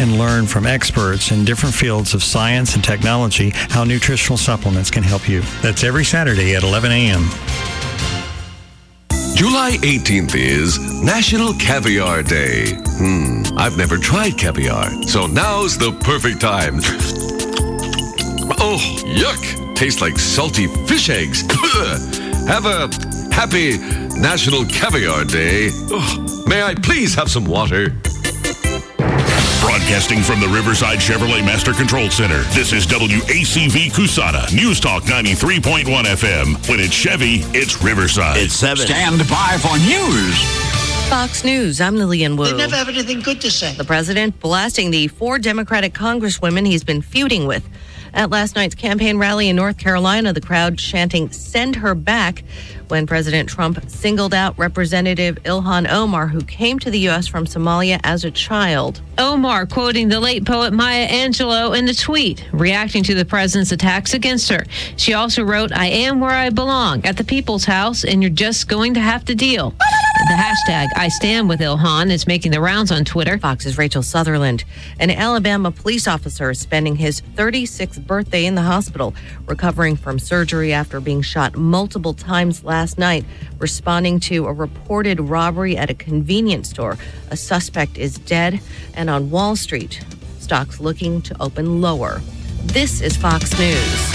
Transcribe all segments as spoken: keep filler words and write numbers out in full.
and learn from experts in different fields of science and technology how nutritional supplements can help you. That's every Saturday at eleven a.m. July eighteenth is National Caviar Day. Hmm, I've never tried caviar, so now's the perfect time. Oh, yuck! Tastes like salty fish eggs. Have a happy National Caviar Day. Oh, may I please have some water? Broadcasting from the Riverside Chevrolet Master Control Center, this is W A C V Cusana, News Talk ninety-three point one F M. When it's Chevy, it's Riverside. It's seven. Stand by for news. Fox News, I'm Lillian Wu. They never have anything good to say. The president blasting the four Democratic congresswomen he's been feuding with. At last night's campaign rally in North Carolina, the crowd chanting, "Send her back," when President Trump singled out Representative Ilhan Omar, who came to the U S from Somalia as a child. Omar quoting the late poet Maya Angelou in a tweet, reacting to the president's attacks against her. She also wrote, "I am where I belong, at the people's house, and you're just going to have to deal." The hashtag I stand with Ilhan is making the rounds on Twitter. Fox's Rachel Sutherland. An Alabama police officer is spending his thirty-sixth birthday in the hospital, recovering from surgery after being shot multiple times last night, responding to a reported robbery at a convenience store. A suspect is dead, and on Wall Street, stocks looking to open lower. This is Fox News.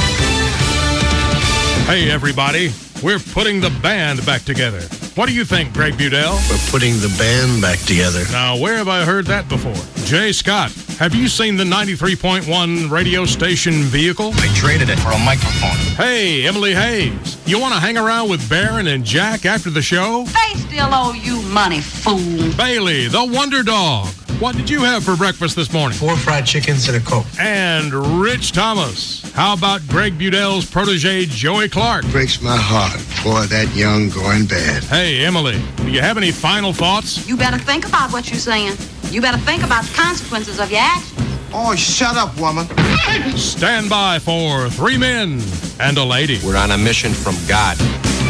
Hey, everybody. We're putting the band back together. What do you think, Greg Budell? We're putting the band back together. Now, where have I heard that before? Jay Scott, have you seen the ninety-three point one radio station vehicle? I traded it for a microphone. Hey, Emily Hayes, you want to hang around with Barron and Jack after the show? They still owe you money, fool. Bailey, the Wonder Dog, what did you have for breakfast this morning? Four fried chickens and a Coke. And Rich Thomas, how about Greg Budell's protege, Joey Clark? Breaks my heart for that young going bad. Hey, Emily, do you have any final thoughts? You better think about what you're saying. You better think about the consequences of your actions. Oh, shut up, woman. Stand by for Three Men and a Lady. We're on a mission from God.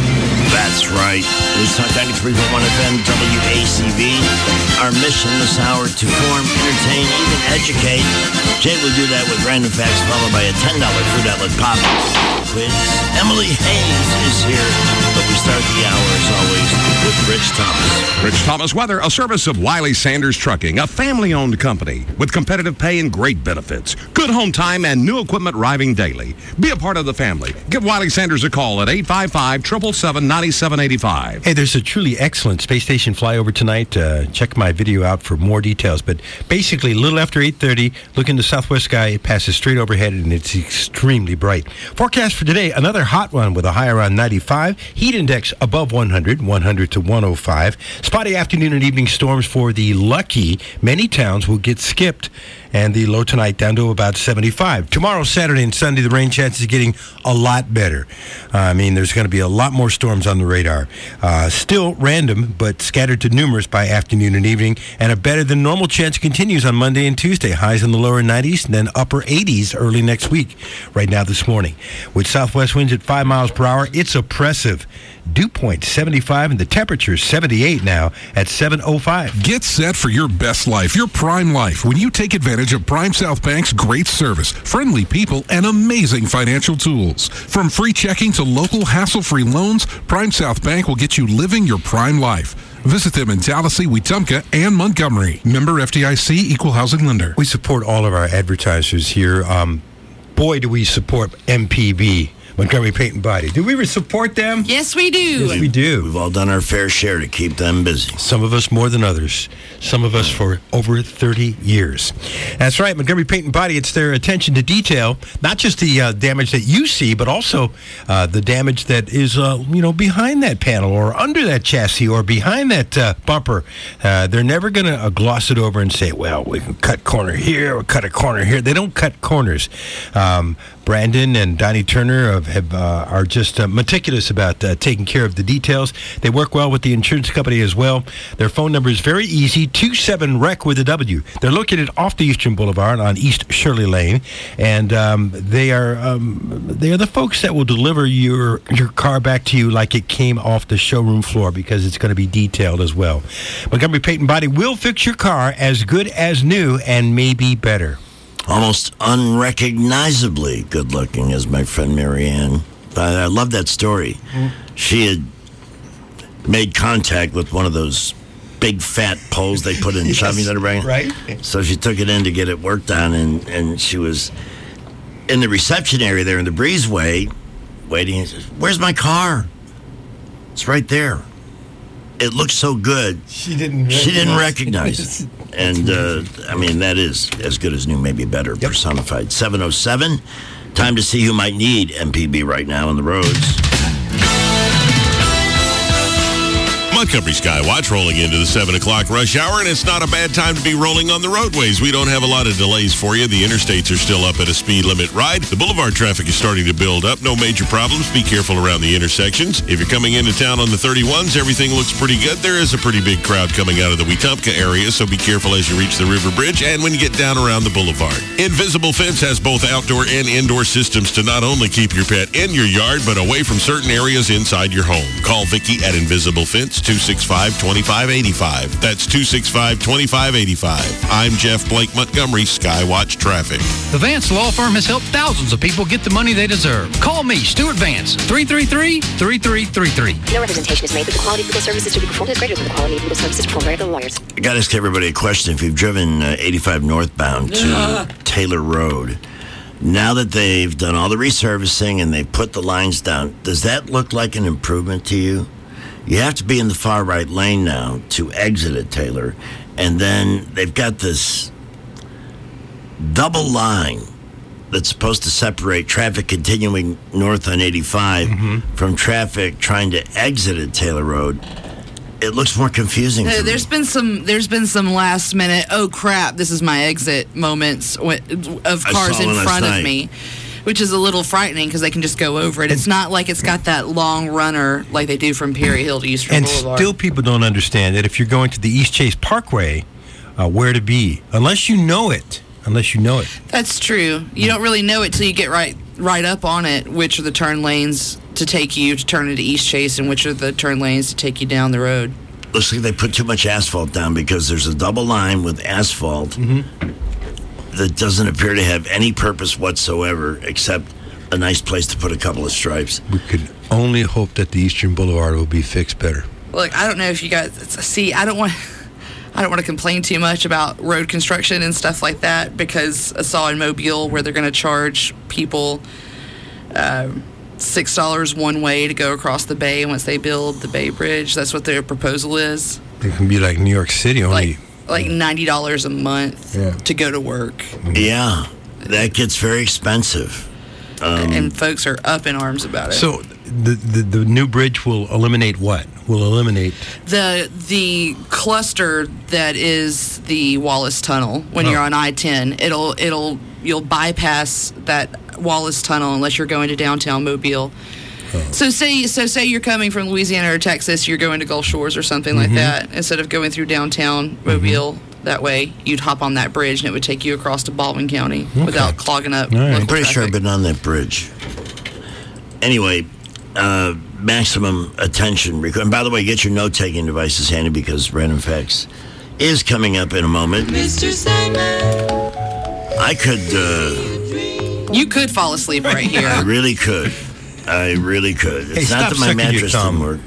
That's right. News Talk ninety-three point one F M, W A C V. Our mission this hour to form, entertain, even educate. Jay will do that with random facts followed by a ten dollars food outlet pop quiz. Emily Hayes is here, but we start the hour as always with Rich Thomas. Rich Thomas Weather, a service of Wiley Sanders Trucking, a family-owned company with competitive pay and great benefits. Good home time and new equipment arriving daily. Be a part of the family. Give Wiley Sanders a call at eight five five, seven seven seven, nine seven eight five. Hey, there's a truly excellent space station flyover tonight. Uh, check my video out for more details. But basically, a little after eight thirty, look in the southwest sky. It passes straight overhead, and it's extremely bright. Forecast for today, another hot one with a high around ninety-five. Heat index above one hundred, one hundred to one oh five. Spotty afternoon and evening storms for the lucky. Many towns will get skipped. And the low tonight down to about seventy-five. Tomorrow, Saturday, and Sunday, the rain chance is getting a lot better. Uh, I mean, there's going to be a lot more storms on the radar. Uh, still random, but scattered to numerous by afternoon and evening. And a better than normal chance continues on Monday and Tuesday. Highs in the lower nineties and then upper eighties early next week. Right now this morning. With southwest winds at five miles per hour, it's oppressive. Dew point seventy-five and the temperature seventy-eight now at seven oh five. Get set for your best life, your prime life, when you take advantage of Prime South Bank's great service, friendly people, and amazing financial tools. From free checking to local hassle-free loans, Prime South Bank will get you living your prime life. Visit them in Tallahassee, Wetumpka, and Montgomery. Member F D I C, Equal Housing Lender. We support all of our advertisers here. Um, boy, do we support M P B. Montgomery Paint and Body. Do we ever support them? Yes, we do. Yes, we do. We've all done our fair share to keep them busy. Some of us more than others. Some of us for over thirty years. That's right, Montgomery Paint and Body. It's their attention to detail, not just the uh, damage that you see, but also uh, the damage that is, uh, you know, behind that panel or under that chassis or behind that uh, bumper. Uh, they're never going to uh, gloss it over and say, well, we can cut corner here or cut a corner here. They don't cut corners. Um, Brandon and Donnie Turner have, have uh, are just uh, meticulous about uh, taking care of the details. They work well with the insurance company as well. Their phone number is very easy, two seven R E C with a W. They're located off the Eastern Boulevard on East Shirley Lane, and um, they are um, they are the folks that will deliver your your car back to you like it came off the showroom floor, because it's going to be detailed as well. Montgomery Paint and Body will fix your car as good as new and maybe better. Almost unrecognizably good looking, as my friend Marianne. I, I love that story. Mm. She had made contact with one of those big fat poles they put in yes, shopping center, right? So she took it in to get it worked on, and, and she was in the reception area there in the breezeway waiting. And says, "Where's my car?" It's right there. It looks so good. She didn't recognize. She didn't recognize it. And, uh, I mean, that is as good as new, maybe better, yep. personified. seven oh seven, time to see who might need M P B right now on the roads. Montgomery Skywatch rolling into the seven o'clock rush hour, and it's not a bad time to be rolling on the roadways. We don't have a lot of delays for you. The interstates are still up at a speed limit ride. The boulevard traffic is starting to build up. No major problems. Be careful around the intersections. If you're coming into town on the thirty-ones, everything looks pretty good. There is a pretty big crowd coming out of the Wetumpka area, so be careful as you reach the River Bridge and when you get down around the boulevard. Invisible Fence has both outdoor and indoor systems to not only keep your pet in your yard, but away from certain areas inside your home. Call Vicki at Invisible Fence, two six five, two five eight five. That's two six five, two five eight five. I'm Jeff Blake Montgomery, Skywatch Traffic. The Vance Law Firm has helped thousands of people get the money they deserve. Call me, Stuart Vance, three three three, three three three three. No representation is made that the quality of legal services to be performed is greater than the quality of legal services performed by other lawyers. I got to ask everybody a question. If you've driven uh, eighty-five northbound to uh. Taylor Road, now that they've done all the resurfacing and they've put the lines down, does that look like an improvement to you? You have to be in the far right lane now to exit at Taylor. And then they've got this double line that's supposed to separate traffic continuing north on eighty-five mm-hmm. from traffic trying to exit at Taylor Road. It looks more confusing. Uh, there's me. been some. There's been some last minute. Oh crap! This is my exit moments of cars in front of me, which is a little frightening because they can just go over it. It's not like it's got that long runner like they do from Perry Hill to Eastern and Boulevard. And still, people don't understand that if you're going to the East Chase Parkway, uh, where to be, unless you know it. Unless you know it. That's true. You don't really know it till you get right right up on it, which are the turn lanes to take you to turn into East Chase and which are the turn lanes to take you down the road. Looks like they put too much asphalt down because there's a double line with asphalt mm-hmm. that doesn't appear to have any purpose whatsoever except a nice place to put a couple of stripes. We could only hope that the Eastern Boulevard will be fixed better. Look, I don't know if you guys see, I don't want I don't want to complain too much about road construction and stuff like that because I saw in Mobile where they're going to charge people uh, six dollars one way to go across the bay once they build the Bay Bridge. That's what their proposal is. It can be like New York City only. Like, like ninety dollars a month yeah. to go to work. Yeah, that gets very expensive. Um, and folks are up in arms about it. So the, the the new bridge will eliminate what? Will eliminate the the cluster that is the Wallace Tunnel. When oh. you're on I ten, it'll it'll you'll bypass that Wallace Tunnel unless you're going to downtown Mobile. Oh. So say so say you're coming from Louisiana or Texas, you're going to Gulf Shores or something mm-hmm. like that. Instead of going through downtown Mobile. Mm-hmm. That way, you'd hop on that bridge, and it would take you across to Baldwin County okay. without clogging up. Right. I'm pretty traffic. sure I've been on that bridge. Anyway, uh, maximum attention. And by the way, get your note-taking devices handy because Random Facts is coming up in a moment. Mister Simon. I could... Uh, you could fall asleep right here. I really could. I really could. It's hey, not that my mattress didn't work.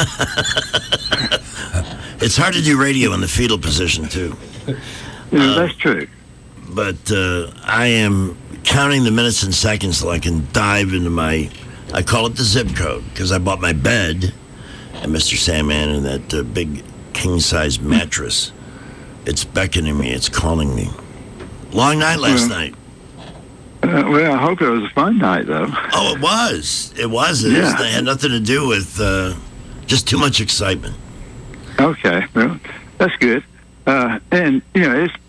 It's hard to do radio in the fetal position, too. Yeah, uh, that's true. But uh, I am counting the minutes and seconds so I can dive into my, I call it the zip code, because I bought my bed at Mister Sandman and that uh, big king-size mattress. It's beckoning me. It's calling me. Long night last well, night. Uh, well, I hope it was a fun night, though. Oh, it was. It was. It, yeah. was, it had nothing to do with uh, just too much excitement. Okay, well, that's good. Uh, and, you know, it's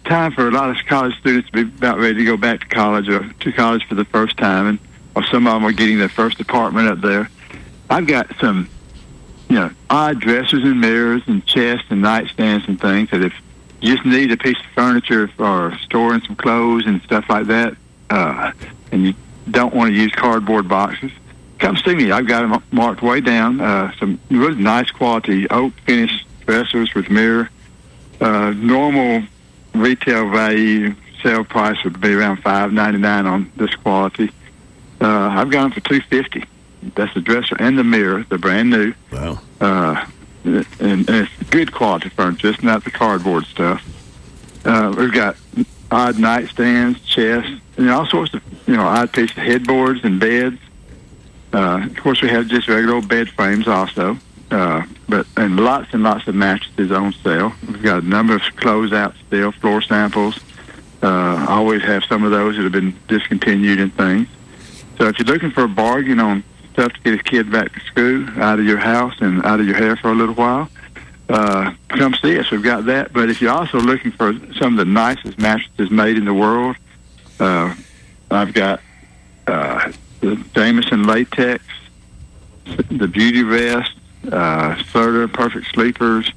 time for a lot of college students to be about ready to go back to college or to college for the first time, and or some of them are getting their first apartment up there. I've got some, you know, odd dressers and mirrors and chests and nightstands and things that if you just need a piece of furniture for storing some clothes and stuff like that, uh, and you don't want to use cardboard boxes, come see me. I've got them marked way down. Uh, some really nice quality oak finished dressers with mirror. Uh, normal retail value sale price would be around five ninety-nine on this quality. Uh, I've got them for two fifty. That's the dresser and the mirror. They're brand new. Wow. Uh, and, and it's good quality furniture. It's not the cardboard stuff. Uh, we've got odd nightstands, chests, and all sorts of, you know, odd pieces of headboards and beds. Uh, of course, we have just regular old bed frames also. Uh, but and lots and lots of mattresses on sale. We've got a number of closeouts still, floor samples. Uh, I always have some of those that have been discontinued and things. So if you're looking for a bargain on stuff to get a kid back to school, out of your house and out of your hair for a little while, uh, come see us. We've got that. But if you're also looking for some of the nicest mattresses made in the world, uh, I've got uh, the Jameson Latex, the Beauty Rest, uh, Serta Perfect Sleepers,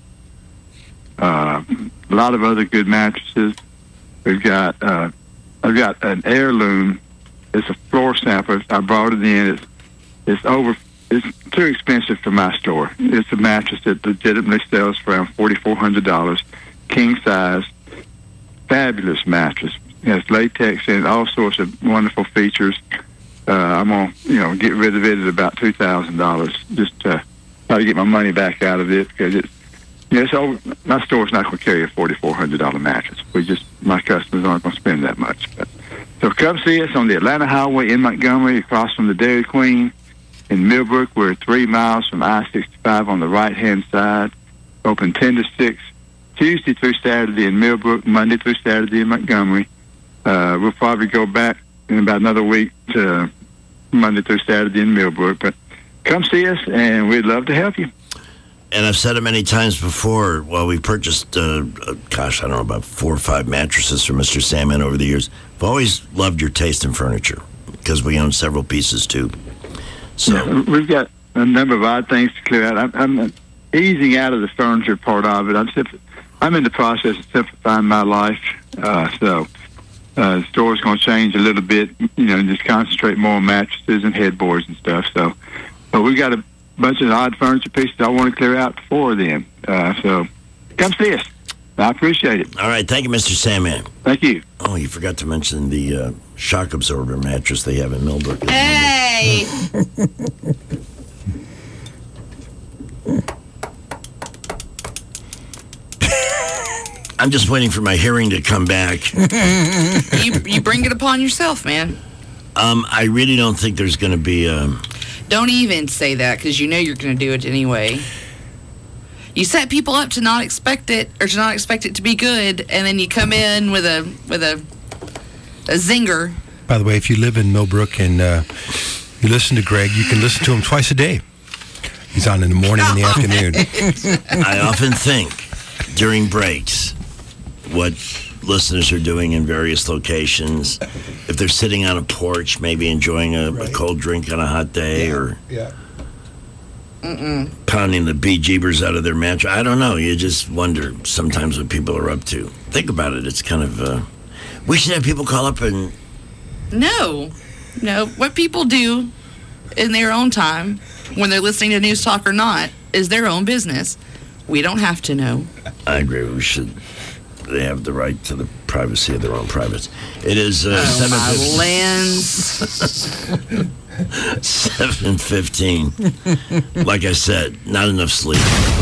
uh, a lot of other good mattresses. We've got, uh, I've got an Heirloom. It's a floor sample. I brought it in. It's, it's over, it's too expensive for my store. It's a mattress that legitimately sells for around forty-four hundred dollars, king size, fabulous mattress. It has latex and all sorts of wonderful features. Uh, I'm going to, you know, get rid of it at about two thousand dollars just to try to get my money back out of it because it's, you know, it's over, my store's not going to carry a forty-four hundred dollars mattress. We just, my customers aren't going to spend that much. But, so come see us on the Atlanta Highway in Montgomery, across from the Dairy Queen. In Millbrook, we're three miles from I sixty-five on the right-hand side. Open ten to six, Tuesday through Saturday in Millbrook, Monday through Saturday in Montgomery. Uh, we'll probably go back in about another week to Monday through Saturday in Millbrook. But come see us, and we'd love to help you. And I've said it many times before. Well, we purchased, uh, uh, gosh, I don't know, about four or five mattresses from Mister Salmon over the years. I've always loved your taste in furniture because we own several pieces, too. So yeah, we've got a number of odd things to clear out. I'm, I'm easing out of the furniture part of it. I'm, simpl- I'm in the process of simplifying my life. Uh, so uh, the store's going to change a little bit, you know, and just concentrate more on mattresses and headboards and stuff. So, but we've got a bunch of odd furniture pieces I want to clear out before then. Uh, so come see us. I appreciate it. All right. Thank you, Mister Sandman. Thank you. Oh, you forgot to mention the uh, shock absorber mattress they have in Millbrook. Hey! I'm just waiting for my hearing to come back. you you bring it upon yourself, man. Um, I really don't think there's going to be a... Don't even say that because you know you're going to do it anyway. You set people up to not expect it or to not expect it to be good, and then you come in with a with a a zinger. By the way, if you live in Millbrook and uh, you listen to Greg, you can listen to him twice a day. He's on in the morning and the afternoon. I often think during breaks what listeners are doing in various locations. If they're sitting on a porch, maybe enjoying a, right. a cold drink on a hot day, yeah. or yeah. Mm-mm. pounding the bejeebers out of their mattress. I don't know. You just wonder sometimes what people are up to. Think about it. It's kind of... Uh, we should have people call up and... No. No. What people do in their own time, when they're listening to News Talk or not, is their own business. We don't have to know. I agree. We should... They have the right to the privacy of their own privates. It is uh, oh, seven fifteen. seven fifteen. Like I said, not enough sleep.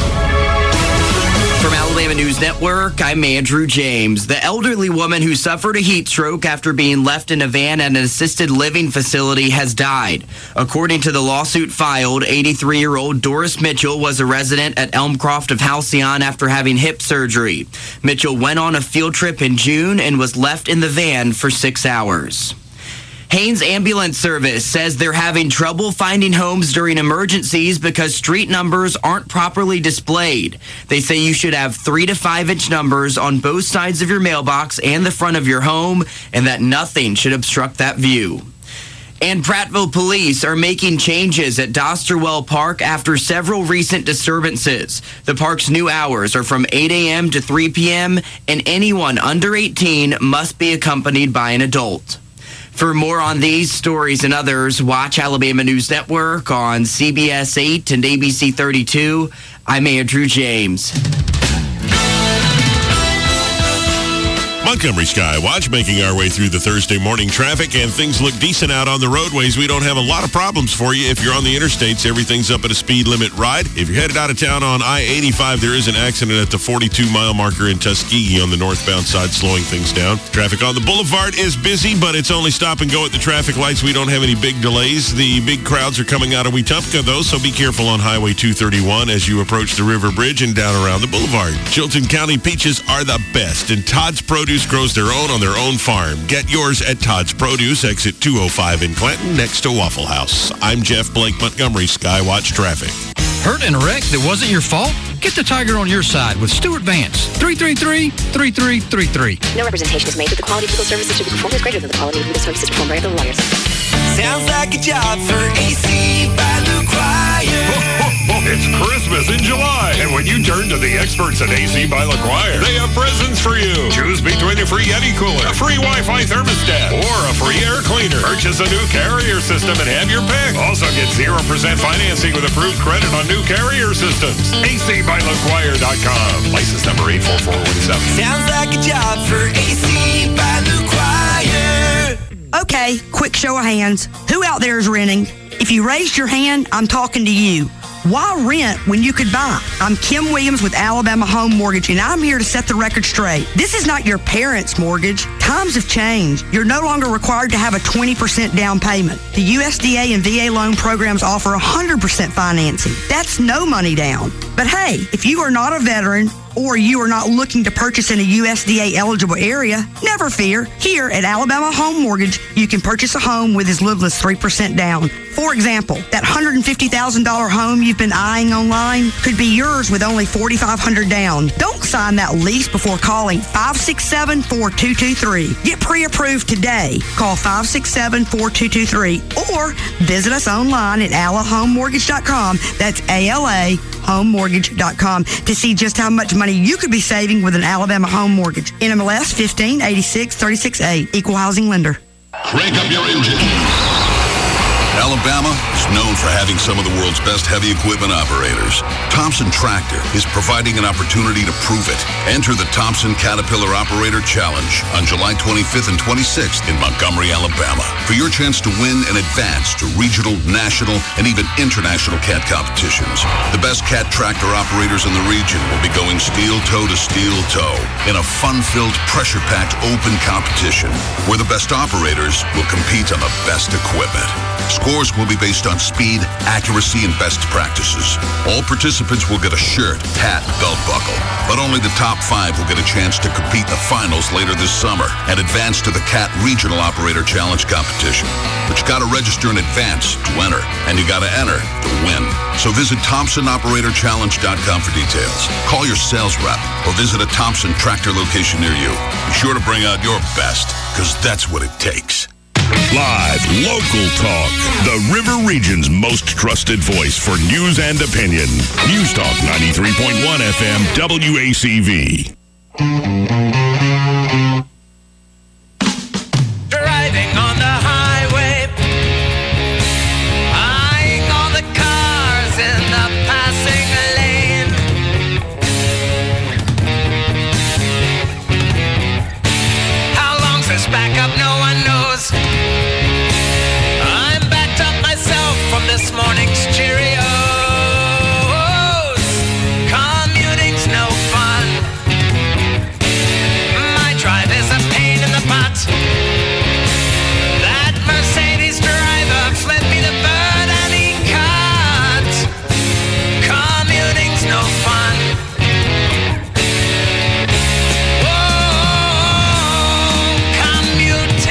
From Alabama News Network, I'm Andrew James. The elderly woman who suffered a heat stroke after being left in a van at an assisted living facility has died. According to the lawsuit filed, eighty-three-year-old Doris Mitchell was a resident at Elmcroft of Halcyon after having hip surgery. Mitchell went on a field trip in June and was left in the van for six hours. Haynes Ambulance Service says they're having trouble finding homes during emergencies because street numbers aren't properly displayed. They say you should have three to five inch numbers on both sides of your mailbox and the front of your home, and that nothing should obstruct that view. And Prattville police are making changes at Dosterwell Park after several recent disturbances. The park's new hours are from eight a.m. to three p.m., and anyone under eighteen must be accompanied by an adult. For more on these stories and others, watch Alabama News Network on C B S eight and A B C thirty-two. I'm Andrew James. Montgomery Skywatch making our way through the Thursday morning traffic, and things look decent out on the roadways. We don't have a lot of problems for you. If you're on the interstates, everything's up at a speed limit ride. If you're headed out of town on I eighty-five, there is an accident at the forty-two mile marker in Tuskegee on the northbound side, slowing things down. Traffic on the boulevard is busy, but it's only stop and go at the traffic lights. We don't have any big delays. The big crowds are coming out of Wetumpka, though, so be careful on Highway two thirty-one as you approach the River Bridge and down around the boulevard. Chilton County peaches are the best, and Todd's Produce grows their own on their own farm. Get yours at Todd's Produce, exit two oh five in Clinton, next to Waffle House. I'm Jeff Blake, Montgomery Skywatch Traffic. Hurt in a wreck that wasn't your fault? Get the Tiger on your side with Stuart Vance. three three three, three three three three. No representation is made that the quality of legal services to be performed is greater than the quality of legal services performed by other lawyers. Sounds like a job for A C by LaQuire. It's Christmas in July, and when you turn to the experts at A C by LaQuire, they have presents for you. Choose between a free Yeti cooler, a free Wi-Fi thermostat, or a free air cleaner. Purchase a new carrier system and have your pick. Also get zero percent financing with approved credit on new carrier systems. A C by LaQuire dot com. License number eight four four one seven. Sounds like a job for A C by LaQuire. Okay, quick show of hands. Who out there is renting? If you raised your hand, I'm talking to you. Why rent when you could buy? I'm Kim Williams with Alabama Home Mortgage, and I'm here to set the record straight. This is not your parents' mortgage. Times have changed. You're no longer required to have a twenty percent down payment. The U S D A and V A loan programs offer one hundred percent financing. That's no money down. But hey, if you are not a veteran or you are not looking to purchase in a U S D A eligible area, never fear. Here at Alabama Home Mortgage, you can purchase a home with as little as three percent down. For example, that one hundred fifty thousand dollars home you've been eyeing online could be yours with only four thousand five hundred dollars down. Don't sign that lease before calling five six seven, four two two three. Get pre-approved today. Call five six seven, four two two three or visit us online at ala home mortgage dot com. That's A L A home mortgage dot com to see just how much money you could be saving with an Alabama home mortgage. N M L S fifteen eighty-six thirty-six A, Equal Housing Lender. Crank up your engine. Alabama is known for having some of the world's best heavy equipment operators. Thompson Tractor is providing an opportunity to prove it. Enter the Thompson Caterpillar Operator Challenge on July twenty-fifth and twenty-sixth in Montgomery, Alabama, for your chance to win and advance to regional, national, and even international cat competitions. The best cat tractor operators in the region will be going steel toe to steel toe in a fun-filled, pressure-packed open competition where the best operators will compete on the best equipment. Scores will be based on speed, accuracy, and best practices. All participants will get a shirt, hat, belt buckle, but only the top five will get a chance to compete in the finals later this summer and advance to the C A T Regional Operator Challenge competition. But you gotta register in advance to enter, and you gotta enter to win. So visit Thompson Operator Challenge dot com for details. Call your sales rep or visit a Thompson Tractor location near you. Be sure to bring out your best, because that's what it takes. Live, local talk. The River Region's most trusted voice for news and opinion. News Talk ninety-three point one F M W A C V. Driving on the highway, eyeing all the cars in the passing lane. How long's this backup? No one knows. I'm backed up myself from this morning's Cheerios. Commuting's no fun. My drive is a pain in the butt. That Mercedes driver fled me the bird and he cut. Commuting's no fun. Oh, commuting.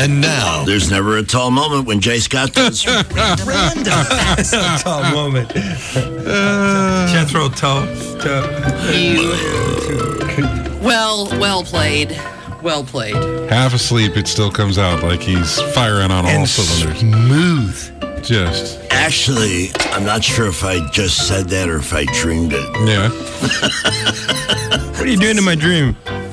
And now, there's never a tall moment when Jay Scott does random. That's a tall moment. Uh, Jethro Tull. You. Well, well played. Well played. Half asleep, it still comes out like he's firing on all And cylinders. Smooth. Just. Actually, I'm not sure if I just said that or if I dreamed it. Yeah. What are you doing in my dream?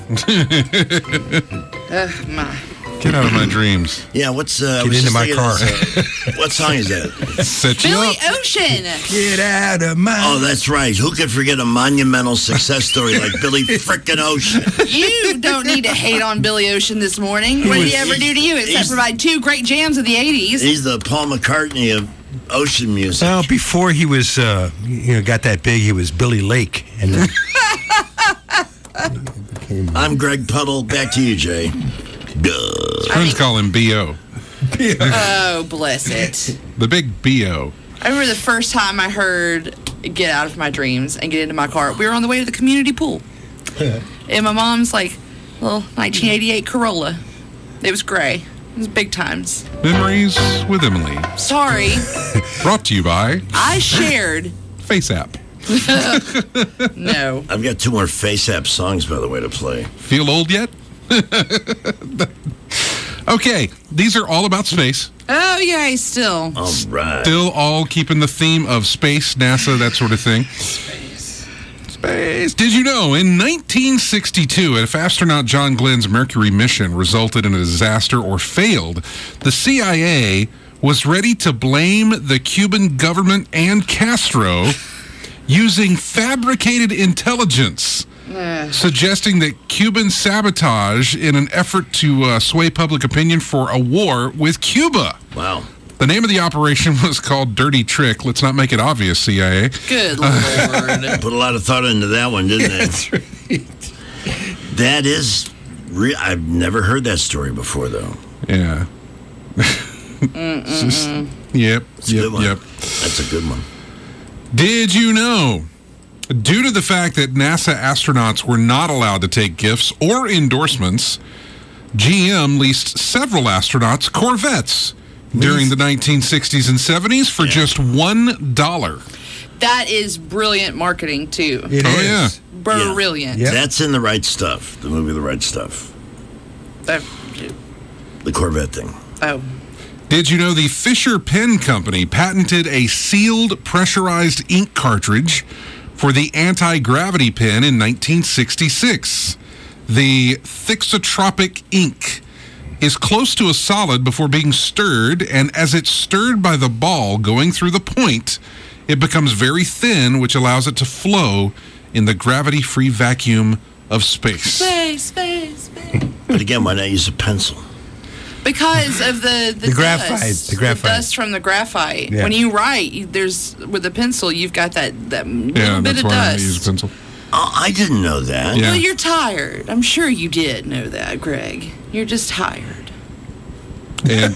Uh, my. Get out of my dreams. Yeah, what's uh, I Get was into just my thinking car. this, uh, what song is that? Set you Billy up. Ocean. Get out of my... Oh, that's right. Who could forget a monumental success story like Billy frickin' Ocean? You don't need to hate on Billy Ocean this morning. What did he ever do to you except provide two great jams of the eighties? He's the Paul McCartney of ocean music. Well, before he was, uh, you know, got that big, he was Billy Lake. And then I'm Greg Puddle. Back to you, Jay. Duh. Friends call him B O. Oh, bless it. The big B O. I remember the first time I heard Get Out of My Dreams and Get Into My Car. We were on the way to the community pool. And my mom's like, little nineteen eighty-eight Corolla. It was gray. It was big times. Memories with Emily. Sorry. Brought to you by I shared. Face App. No. I've got two more Face App songs, by the way, to play. Feel old yet? Okay, these are all about space. Oh, yeah, still. All right. Still all keeping the theme of space, NASA, that sort of thing. Space. Space. Did you know, in nineteen sixty-two, if astronaut John Glenn's Mercury mission resulted in a disaster or failed, the C I A was ready to blame the Cuban government and Castro using fabricated intelligence, suggesting that Cuban sabotage in an effort to uh, sway public opinion for a war with Cuba. Wow. The name of the operation was called Dirty Trick. Let's not make it obvious, C I A. Good Lord. Put a lot of thought into that one, didn't they? that's right. That is... Re- I've never heard that story before, though. Yeah. It's just, yep, It's a yep, good one. yep. That's a good one. Did you know, due to the fact that NASA astronauts were not allowed to take gifts or endorsements, G M leased several astronauts Corvettes during the nineteen sixties and seventies for just one dollar. That is brilliant marketing, too. It Oh, is. yeah. Brilliant. Yep. That's in The Right Stuff, the movie The Right Stuff. Oh. The Corvette thing. Oh. Did you know the Fisher Pen Company patented a sealed pressurized ink cartridge for the anti-gravity pen in nineteen sixty-six? The thixotropic ink is close to a solid before being stirred, and as it's stirred by the ball going through the point, it becomes very thin, which allows it to flow in the gravity-free vacuum of space. Space, space, space. But again, why not use a pencil? Because of the the, The graphite, dust, the graphite. dust from the graphite. Yeah. When you write, you, there's with a pencil, you've got that that little Yeah, bit that's of why I dust. use a pencil. Oh, I didn't know that. Yeah. Well, you're tired. I'm sure you did know that, Greg. You're just tired. And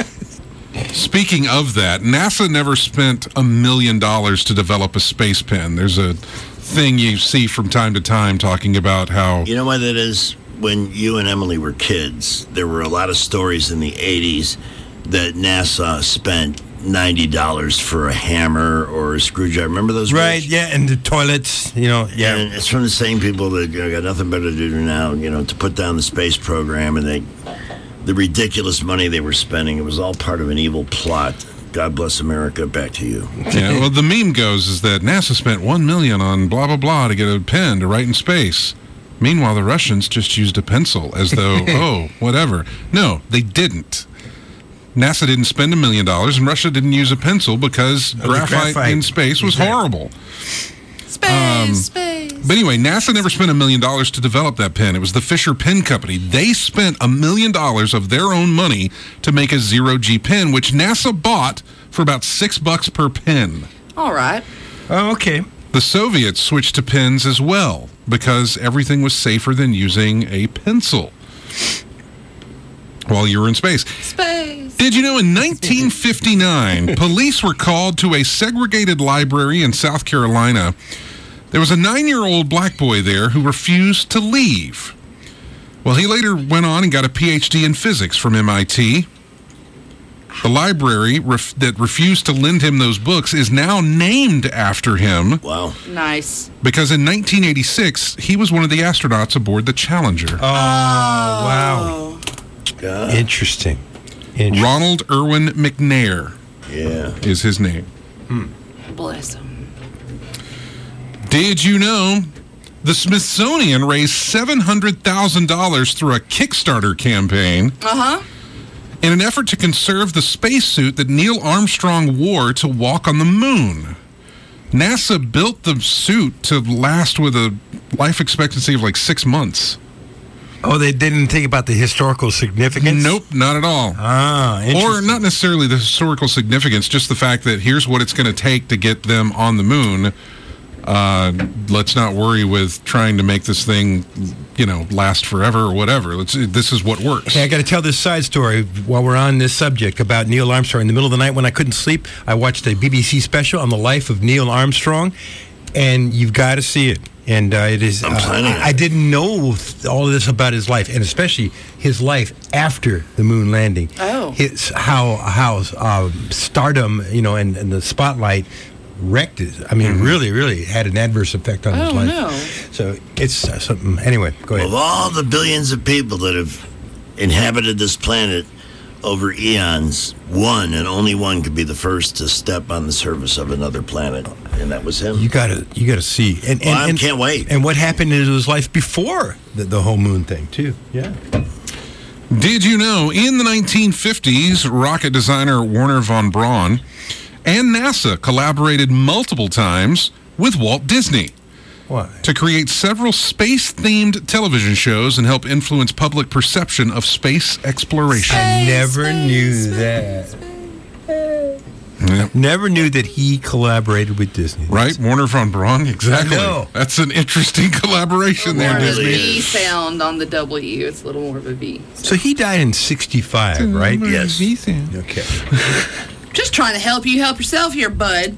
speaking of that, NASA never spent a million dollars to develop a space pen. There's a thing you see from time to time talking about how... You know why that is? When you and Emily were kids, there were a lot of stories in the eighties that NASA spent ninety dollars for a hammer or a screwdriver. Remember those? Right, words? yeah, and the toilets, you know, yeah. And it's from the same people that you know, got nothing better to do now, you know, to put down the space program, and they, the ridiculous money they were spending, it was all part of an evil plot. God bless America. Back to you. Yeah, well, the meme goes is that NASA spent one million dollars on blah, blah, blah to get a pen to write in space. Meanwhile, the Russians just used a pencil as though, oh, whatever. No, they didn't. NASA didn't spend a million dollars, and Russia didn't use a pencil because Oh, the graphite, graphite. in space was Exactly. horrible. Space, Um, space. But anyway, NASA never spent a million dollars to develop that pen. It was the Fisher Pen Company. They spent a million dollars of their own money to make a zero-G pen, which NASA bought for about six bucks per pen. All right. Oh, okay. The Soviets switched to pens as well because everything was safer than using a pencil while you were in space. Space. Did you know in nineteen fifty-nine, police were called to a segregated library in South Carolina. There was a nine-year-old black boy there who refused to leave. Well, he later went on and got a P H D in physics from M I T. The library ref- that refused to lend him those books is now named after him. Wow. Nice. Because in nineteen eighty-six, he was one of the astronauts aboard the Challenger. Oh, wow. God. Interesting. Interesting. Ronald Irwin McNair Yeah. is his name. Hmm. Bless him. Did you know the Smithsonian raised seven hundred thousand dollars through a Kickstarter campaign Uh-huh. in an effort to conserve the spacesuit that Neil Armstrong wore to walk on the moon? NASA built the suit to last with a life expectancy of like six months. Oh, they didn't think about the historical significance? Nope, not at all. Ah, Or interesting. not necessarily the historical significance, just the fact that here's what it's going to take to get them on the moon. Uh, let's not worry with trying to make this thing, you know, last forever or whatever. Let's, this is what works. Hey, I got to tell this side story while we're on this subject about Neil Armstrong. In the middle of the night when I couldn't sleep, I watched a B B C special on the life of Neil Armstrong, and you've got to see it. And uh, it is. I'm uh, planning I, I didn't know all of this about his life, and especially his life after the moon landing. Oh. His how how uh, stardom, you know, and, and the spotlight wrecked it. I mean, really, really had an adverse effect on his Oh, life. no. So it's uh, something. Anyway, go ahead. Of all the billions of people that have inhabited this planet over eons, one and only one could be the first to step on the surface of another planet, and that was him. You gotta, you gotta see, and and, Well, I and can't wait. And what happened in his life before the, the whole moon thing, too. Yeah. Did you know in the nineteen fifties, rocket designer Werner von Braun and NASA collaborated multiple times with Walt Disney Why? to create several space-themed television shows and help influence public perception of space exploration? I never knew that. Yeah. Never knew that he collaborated with Disney. Right, Werner von Braun, exactly. I know. That's an interesting collaboration there, More of a Disney. V sound on the W. It's a little more of a V. So he died in sixty-five, right? Yes. Okay. Just trying to help you help yourself here, bud.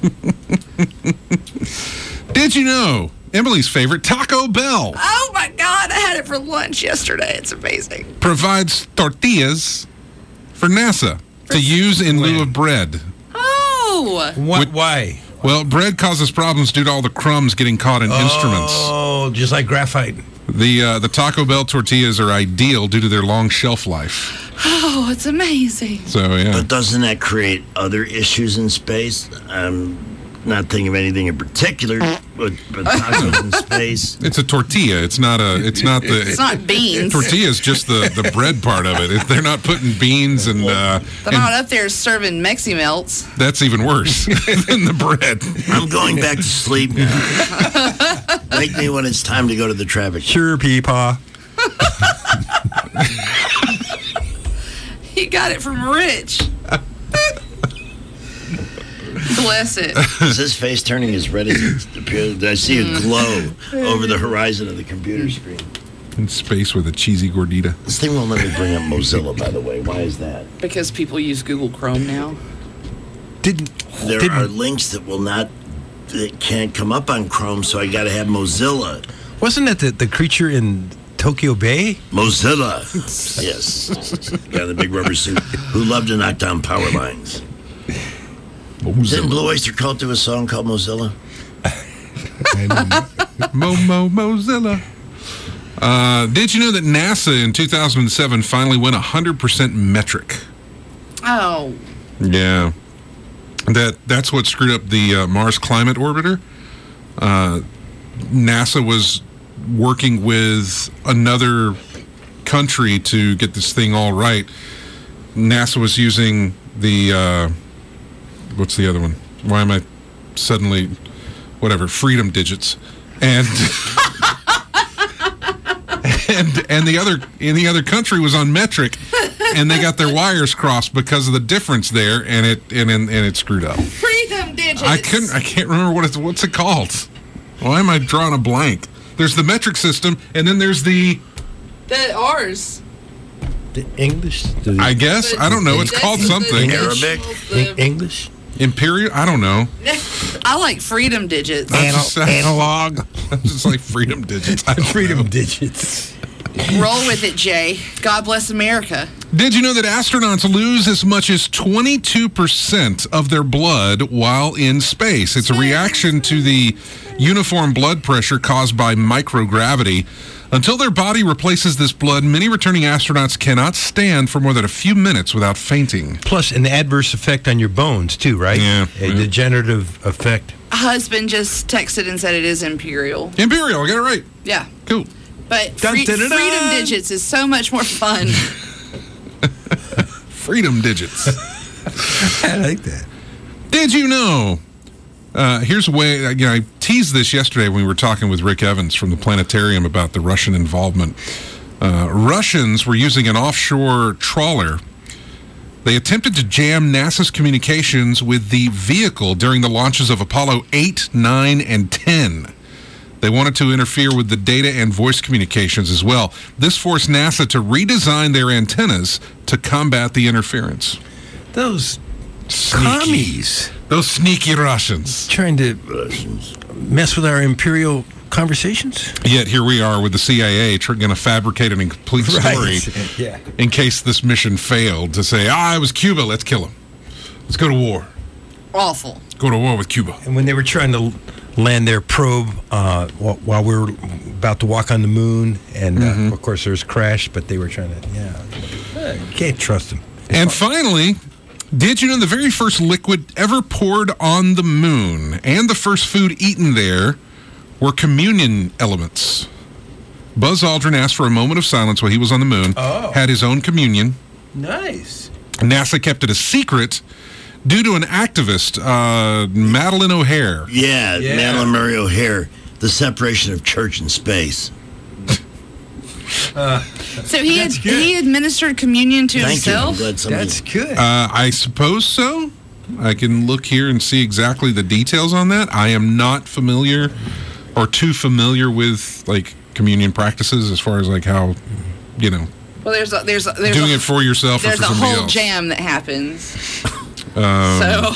Did you know Emily's favorite, Taco Bell, Oh my God, I had it for lunch yesterday. It's amazing. provides tortillas for NASA to use in lieu of bread? Oh, What? Why? Well, bread causes problems due to all the crumbs getting caught in instruments. Oh, just like graphite. The uh, the Taco Bell tortillas are ideal due to their long shelf life. oh, it's amazing. So, yeah. But doesn't that create other issues in space? I'm not thinking of anything in particular, but, but tacos in space. It's a tortilla. It's not a. It's not the. It's not beans. Tortilla is just the, the bread part of it. It- They're not putting beans and. Uh, They're and not up there serving Mexi Melts. that's even worse than the bread. I'm going back to sleep now. Wake me when it's time to go to the traffic. Sure, Peepaw. He got it from Rich. Bless it. Is his face turning as red as it appears? I see a glow over the horizon of the computer screen. In space with a cheesy gordita. This thing won't let me bring up Mozilla, by the way. Why is that? Because people use Google Chrome now. Didn't There didn't, are links that will not, that can't come up on Chrome, so I got to have Mozilla. wasn't that the, the creature in Tokyo Bay? Mozilla. Yes. Guy in the big rubber suit who loved to knock down power lines. Didn't Blue Oyster Cult do a song called Mozilla? Mo Mo Mozilla. Uh, did you know that NASA in two thousand seven finally went one hundred percent metric? Oh, Yeah. That that's what screwed up the uh, Mars Climate Orbiter. Uh, NASA was working with another country to get this thing all right. NASA was using the uh, what's the other one? Why am I suddenly whatever freedom digits and and and the other and the other country was on metric, and they got their wires crossed because of the difference there, and it and and, and it screwed up. freedom digits. I couldn't. I can't remember what it's. What's it called? Why am I drawing a blank? There's the metric system, and then there's the. The ours. The English? The, I guess I don't know. It's called something. Arabic? En- English? Imperial. I don't know. I like freedom digits. That's just- Analog? That's just like freedom digits. I don't Freedom know. digits. Roll with it, Jay. God bless America. Did you know that astronauts lose as much as twenty-two percent of their blood while in space? It's a reaction to the uniform blood pressure caused by microgravity. Until their body replaces this blood, many returning astronauts cannot stand for more than a few minutes without fainting. Plus, an adverse effect on your bones, too, right? Yeah. A yeah. degenerative effect. Husband just texted and said it is Imperial. Imperial, I got it right. Yeah. Cool. But Dun, free, dun, dun, dun. Freedom Digits is so much more fun. Freedom Digits. I like that. Did you know? Uh, here's a way, you know, I teased this yesterday when we were talking with Rick Evans from the planetarium about the Russian involvement. Uh, Russians were using an offshore trawler. They attempted to jam NASA's communications with the vehicle during the launches of Apollo eight, nine, and ten. They wanted to interfere with the data and voice communications as well. This forced NASA to redesign their antennas to combat the interference. Those Sneaky. commies. Those sneaky Russians. Trying to mess with our imperial conversations? Yet here we are with the C I A tr- going to fabricate an incomplete story Right. Yeah. in case this mission failed to say, ah, it was Cuba, let's kill him. Let's go to war. Awful. Go to war with Cuba. And when they were trying to land their probe uh, wh- while we were about to walk on the moon, and uh, Mhm. of course there's crash, but they were trying to, yeah, uh, you can't trust them. And finally, did you know the very first liquid ever poured on the moon and the first food eaten there were communion elements? Buzz Aldrin asked for a moment of silence while he was on the moon, Oh. had his own communion. Nice. NASA kept it a secret due to an activist, uh, Madeline O'Hare. Yeah, Yeah. Madeline Murray O'Hare, the separation of church and space. Uh, So he had, That's good. he administered communion to Thank you. I'm himself? glad somebody- That's good. Uh, I suppose so. I can look here and see exactly the details on that. I am not familiar or too familiar with like communion practices as far as like how, you know, Well, there's a, there's a, there's doing a, it for yourself or there's for a somebody whole else. jam that happens. Um, So,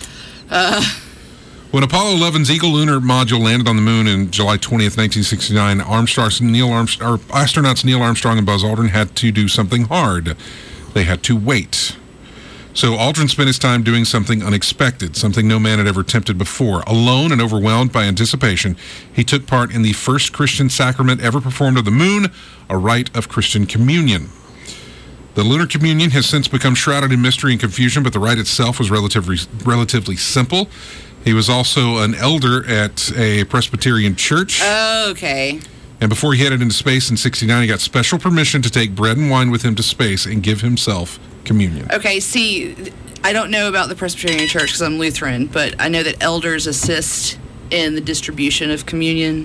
uh, When Apollo eleven's Eagle lunar module landed on the moon in July twentieth, nineteen sixty-nine, Armstrong's Neil Armstrong, or astronauts Neil Armstrong and Buzz Aldrin had to do something hard. They had to wait. So Aldrin spent his time doing something unexpected, something no man had ever attempted before. Alone and overwhelmed by anticipation, he took part in the first Christian sacrament ever performed on the moon, a rite of Christian communion. The lunar communion has since become shrouded in mystery and confusion, but the rite itself was relatively relatively simple. He was also an elder at a Presbyterian church. okay. And before he headed into space in sixty-nine, he got special permission to take bread and wine with him to space and give himself communion. Okay, see, I don't know about the Presbyterian Church because I'm Lutheran, but I know that elders assist in the distribution of communion.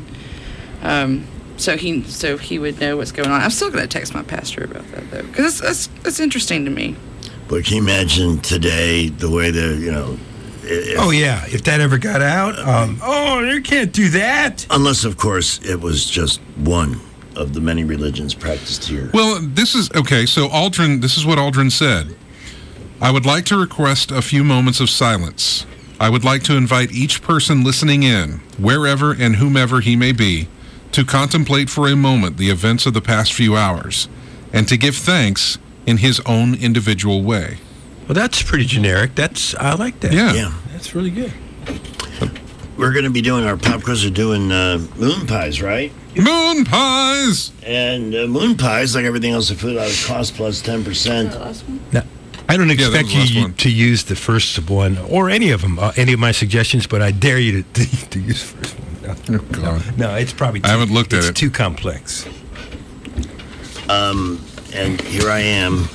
Um, so he so he would know what's going on. I'm still going to text my pastor about that, though, because that's, that's, that's interesting to me. But can you imagine today the way the, you know... If, oh, yeah. If that ever got out, um, oh, you can't do that. Unless, of course, it was just one of the many religions practiced here. Well, this is, okay, so Aldrin, this is what Aldrin said. I would like to request a few moments of silence. I would like to invite each person listening in, wherever and whomever he may be, to contemplate for a moment the events of the past few hours, and to give thanks in his own individual way. Well, that's pretty generic. That's I like that. Yeah. Yeah. That's really good. We're going to be doing our pop quiz. We're doing uh, moon pies, right? Moon pies! And uh, moon pies, like everything else in food, out of cost plus ten percent. Now, I don't Yeah, that expect was the last you one. to use the first one or any of them, uh, any of my suggestions, but I dare you to, to, to use the first one. No, Oh, God. no, it's probably too, I haven't looked at it's it. too complex. Um, and here I am.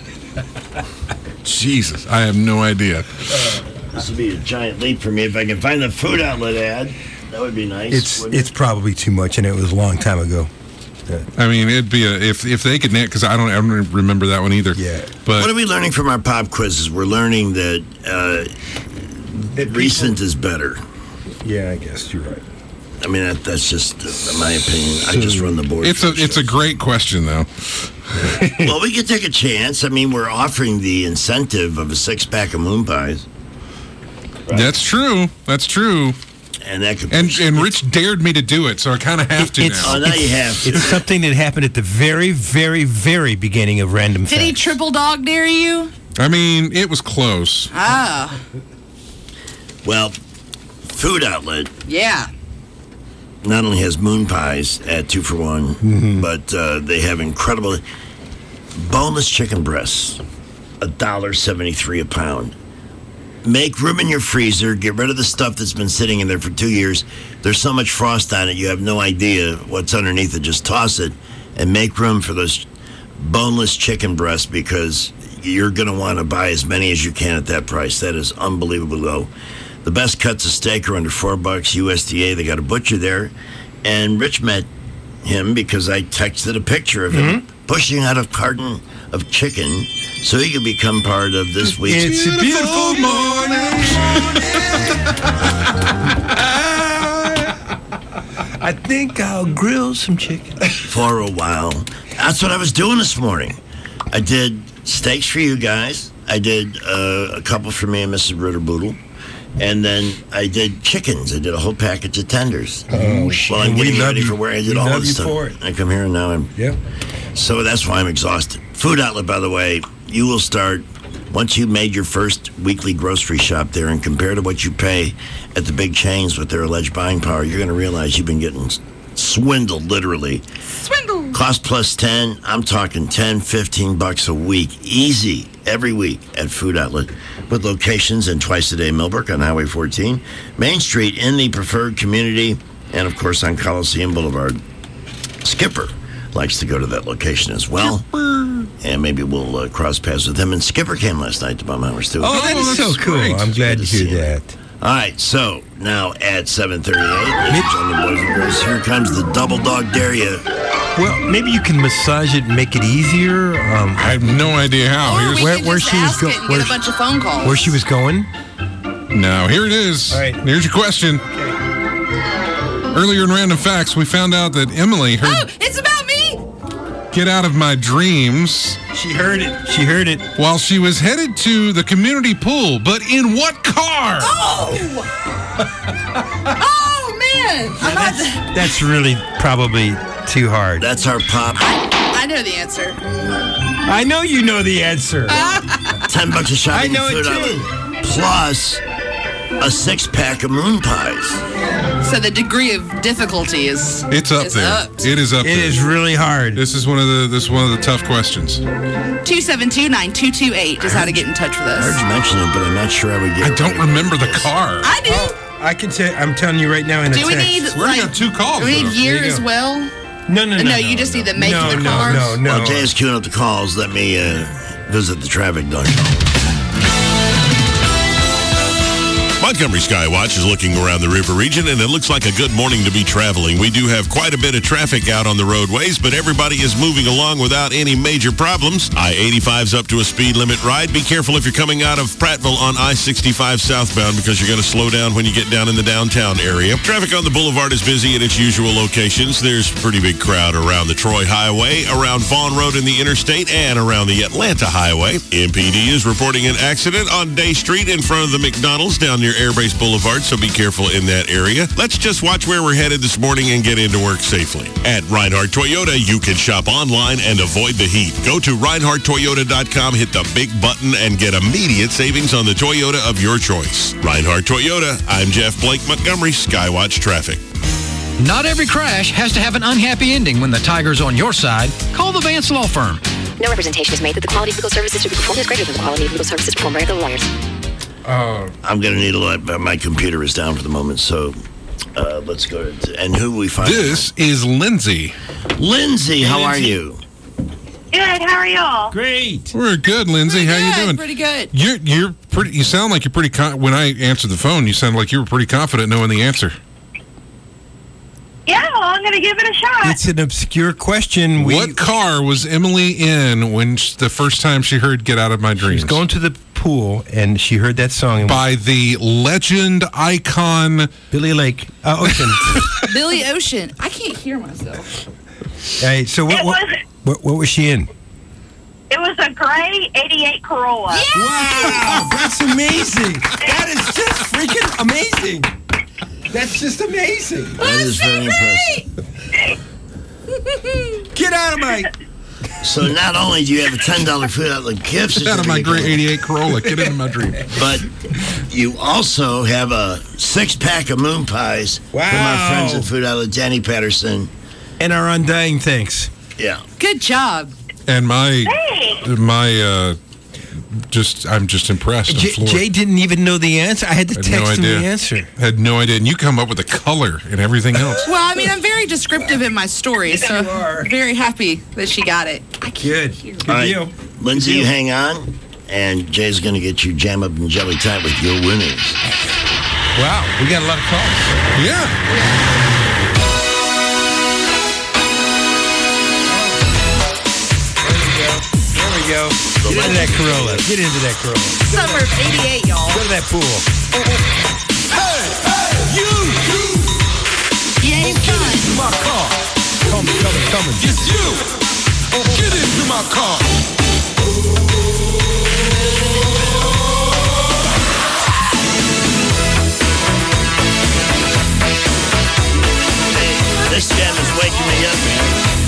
Jesus, I have no idea. This would be a giant leap for me if I can find the food outlet ad. That would be nice. It's wouldn't it's probably too much, and it was a long time ago. I mean, it'd be a, if if they could, because I don't, I don't remember that one either. Yeah. But What are we learning from our pop quizzes? We're learning that uh, recent is better. Yeah, I guess you're right. I mean, that, that's just uh, my opinion. I just run the board. it's a it's a great question though. Well, we could take a chance. I mean, we're offering the incentive of a six pack of moon pies. That's true. That's true. And that could and and Rich dared me to do it, so I kind of have to It's, now. Oh, now you have to. It's something that happened at the very, very, very beginning of Random Did Facts. he triple dog dare you? I mean, it was close. Ah, Well, Food Outlet yeah. not only has moon pies at two for one, Mm-hmm. but uh, they have incredible boneless chicken breasts, a dollar seventy-three a pound. Make room in your freezer. Get rid of the stuff that's been sitting in there for two years. There's so much frost on it, you have no idea what's underneath it. Just toss it and make room for those boneless chicken breasts because you're going to want to buy as many as you can at that price. That is unbelievably low. The best cuts of steak are under four bucks U S D A. They got a butcher there, and Rich met him because I texted a picture of him Mm-hmm. pushing out a carton of chicken so he could become part of this week's. It's a beautiful morning. I think I'll grill some chicken. For a while. That's what I was doing this morning. I did steaks for you guys. I did uh, a couple for me and Missus Ritterboodle. And then I did chickens. I did a whole package of tenders. Oh, shit. Well, I'm We getting love ready you. for where I did We all love this you stuff. for it. I come here and now I'm... Yep. So that's why I'm exhausted. Food Outlet, by the way, you will start... Once you made your first weekly grocery shop there and compare to what you pay at the big chains with their alleged buying power, you're going to realize you've been getting swindled, literally. Swindle. Cost plus ten, I'm talking ten, fifteen bucks a week. Easy, every week at Food Outlet. With locations in Twice-A-Day Millbrook on Highway fourteen, Main Street in the preferred community, and of course on Coliseum Boulevard. Skipper likes to go to that location as well. And maybe we'll uh, cross paths with him. And Skipper came last night to Baumhower's too. Oh, that is so cool. I'm glad to hear that. All right, so now at seven thirty-eight, ladies and gentlemen, boys and girls, here comes the double dog dare you. Well, maybe you can massage it and make it easier. Um, I have no idea how. Or Here's we where- could where just she was ask go- it and where get a she- bunch of phone calls. where she was going. Now, here it is. All right. Here's your question. Earlier in Random Facts, we found out that Emily heard Oh, it's about me. Get Out of My Dreams She heard it. She heard it. while she was headed to the community pool. But in what car? Oh. Oh man. I'm not the- That's really probably too hard. That's our pop. I know the answer. I know you know the answer. Ten bucks a shot. I at know it Food too. Outlet. Plus a six pack of moon pies. So the degree of difficulty is It's up is there. upped. It is up It there. is really hard. This is one of the this is one of the tough questions. two seven two, nine two two eight is how to get in touch with I heard us. you mention it, but I'm not sure I would get I it don't right. remember the car. I do. Oh, I can tell. I'm telling you right now in a Do we text. need We already like got two calls, Do we need though. year There you as go. well? No, no, no. No, you just need the make no, of the no, cars. No, no, While Jay is queuing up the calls, let me uh, visit the traffic dungeon. Montgomery Skywatch is looking around the river region, and it looks like a good morning to be traveling. We do have quite a bit of traffic out on the roadways, but everybody is moving along without any major problems. I eighty-five's up to a speed limit ride. Be careful if you're coming out of Prattville on I sixty-five southbound because you're going to slow down when you get down in the downtown area. Traffic on the boulevard is busy at its usual locations. There's a pretty big crowd around the Troy Highway, around Vaughn Road in the interstate, and around the Atlanta Highway. M P D is reporting an accident on Day Street in front of the McDonald's down near Airbase Boulevard, so be careful in that area. Let's just watch where we're headed this morning and get into work safely. At Reinhardt Toyota, you can shop online and avoid the heat. Go to reinhardt toyota dot com, hit the big button, and get immediate savings on the Toyota of your choice. Reinhardt Toyota, I'm Jeff Blake, Montgomery, Skywatch Traffic. Not every crash has to have an unhappy ending when the tiger's on your side. Call the Vance Law Firm. No representation is made that the quality of legal services to be performed is greater than the quality of legal services performed by other lawyers. Uh, I'm going to need a lot, but my computer is down for the moment, so uh, let's go to... And who we find? this is Lindsay. Lindsay, how are you? Good. How are y'all? Great. We're good, Lindsay. How you doing? Pretty good. You're you're pretty. You sound like you're pretty. Con- when I answered the phone, you sounded like you were pretty confident knowing the answer. Yeah, well, I'm going to give it a shot. It's an obscure question. We, What car was Emily in when sh- the first time she heard "Get Out of My She Dreams"? was going to the pool and she heard that song. And by the legend icon Billy Lake. Uh, Ocean. Billy Ocean. I can't hear myself. Hey, so what, It what, was- what, what was she in? It was a gray eighty-eight Corolla. Wow, that's amazing. That is just freaking amazing. That's just amazing. That is very impressive. Get out of my... So not only do you have a ten dollar food outlet gift Get out of my great eighty-eight Corolla. Get into my dream. But you also have a six-pack of moon pies Wow. from our friends at Food Outlet, Danny Patterson. And our undying thanks. Yeah. Good job. And my, my, uh, just, I'm just impressed. I'm J- floored. Jay didn't even know the answer. I had to Had text no him idea. the answer. Had no idea. And you come up with the color and everything else. Well, I mean, I'm very descriptive in my story, so I'm very happy that she got it. Good. Good All right, deal. Lindsay, Good you deal. hang on, and Jay's going to get you jam up and jelly tight with your winnings. Wow, we got a lot of calls. Yeah. There we go. Get into that Corolla. Get into that Corolla. Summer of eighty-eight, y'all. Go to that pool. Hey, hey, you, you. Yay, Get fun. into my car. Coming, coming, coming. It's you. Get into my car. This jam is waking me up, man.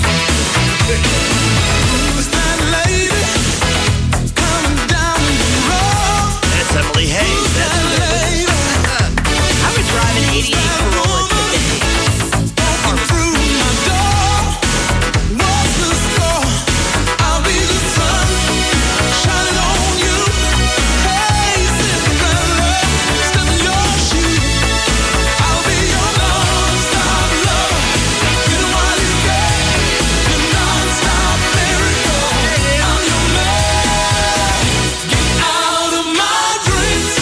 Who's that lady coming down the road? That's Emily Hayes. That's That lady I would drive an eighty-eight Corolla today. walking through my door. What's the score? I'll be the sun shining on you. Hey, Cinderella, step in your shoes. I'll be your non-stop lover. You know what you get? Your non-stop miracle. I'm your man. Get out of my dreams.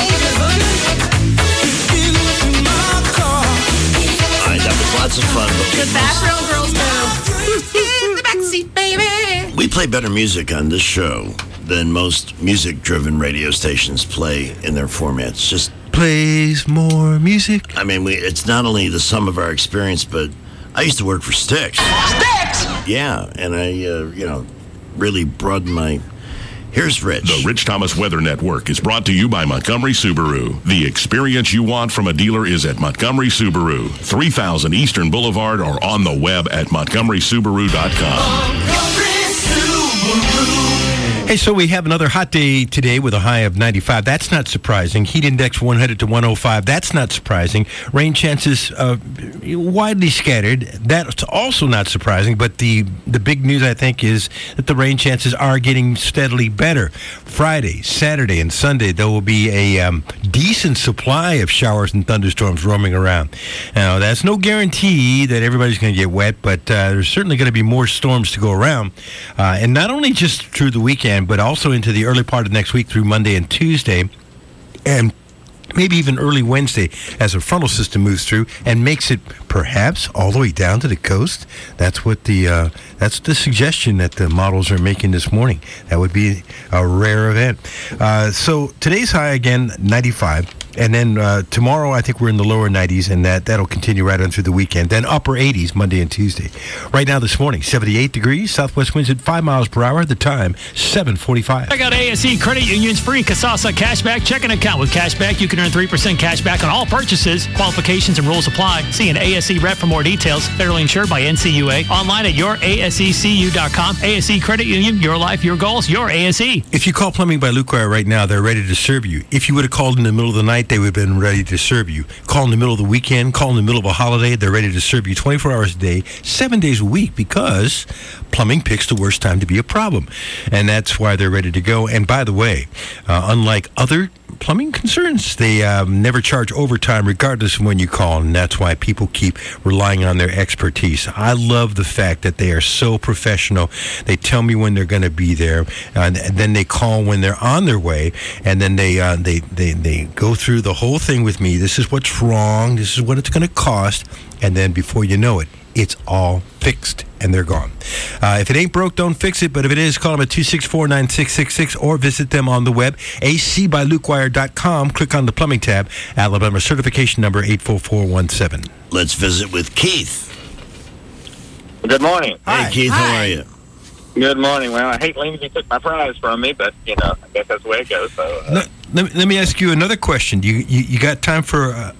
Get into my car. All right, that was lots of fun. But The background girls go in the backseat, baby. we play better music on this show than most music-driven radio stations play in their formats. Just, Plays more music. I mean, we, it's not only the sum of our experience, but I used to work for Styx. Sticks! Yeah, and I, uh, you know, really broadened my... Here's Rich. The Rich Thomas Weather Network is brought to you by Montgomery Subaru. The experience you want from a dealer is at Montgomery Subaru, three thousand Eastern Boulevard, or on the web at montgomery subaru dot com. Hey, so we have another hot day today with a high of ninety-five. That's not surprising. Heat index one hundred to one oh five. That's not surprising. Rain chances uh, widely scattered. That's also not surprising. But the, the big news, I think, is that the rain chances are getting steadily better. Friday, Saturday, and Sunday, there will be a um, decent supply of showers and thunderstorms roaming around. Now, that's no guarantee that everybody's going to get wet, but uh, there's certainly going to be more storms to go around. Uh, and not only just through the weekend, but also into the early part of next week through Monday and Tuesday, and maybe even early Wednesday as a frontal system moves through and makes it perhaps all the way down to the coast. That's what the uh, that's the suggestion that the models are making this morning. That would be a rare event. Uh, so today's high again, ninety-five. And then uh, tomorrow, I think we're in the lower nineties, and that, that'll continue right on through the weekend. Then upper eighties Monday and Tuesday. Right now this morning, seventy-eight degrees, southwest winds at five miles per hour. The time, seven forty-five. Check out A S E Credit Union's free Kasasa Cashback checking account. With Cashback, you can earn three percent cash back on all purchases. Qualifications and rules apply. See an A S E rep for more details. Federally insured by N C U A. Online at your A S E C U dot com. A S E Credit Union, your life, your goals, your A S E. If you call Plumbing by Luke Wire right now, they're ready to serve you. If you would have called in the middle of the night, they would have been ready to serve you. Call in the middle of the weekend, call in the middle of a holiday, they're ready to serve you twenty-four hours a day, seven days a week, because plumbing picks the worst time to be a problem. And that's why they're ready to go. And by the way, uh, unlike other plumbing concerns, they um, never charge overtime regardless of when you call, and that's why people keep relying on their expertise. I love the fact that they are so professional. They tell me when they're going to be there, and, and then they call when they're on their way, and then they, uh, they they they go through the whole thing with me. This is what's wrong. This is what it's going to cost, and then before you know it, it's all fixed and they're gone. Uh, if it ain't broke, don't fix it. But if it is, call them at two six four, nine six six six or visit them on the web, A C by Luke Wire dot com. Click on the plumbing tab. Alabama certification number eight four four one seven. Let's visit with Keith. Good morning. Hey, Keith, Hi. how are you? Good morning. Well, I hate Lindsay took my prize from me, but, you know, I guess that's the way it goes. So, uh, Let, let, me, let me ask you another question. Do you, you, you got time for uh,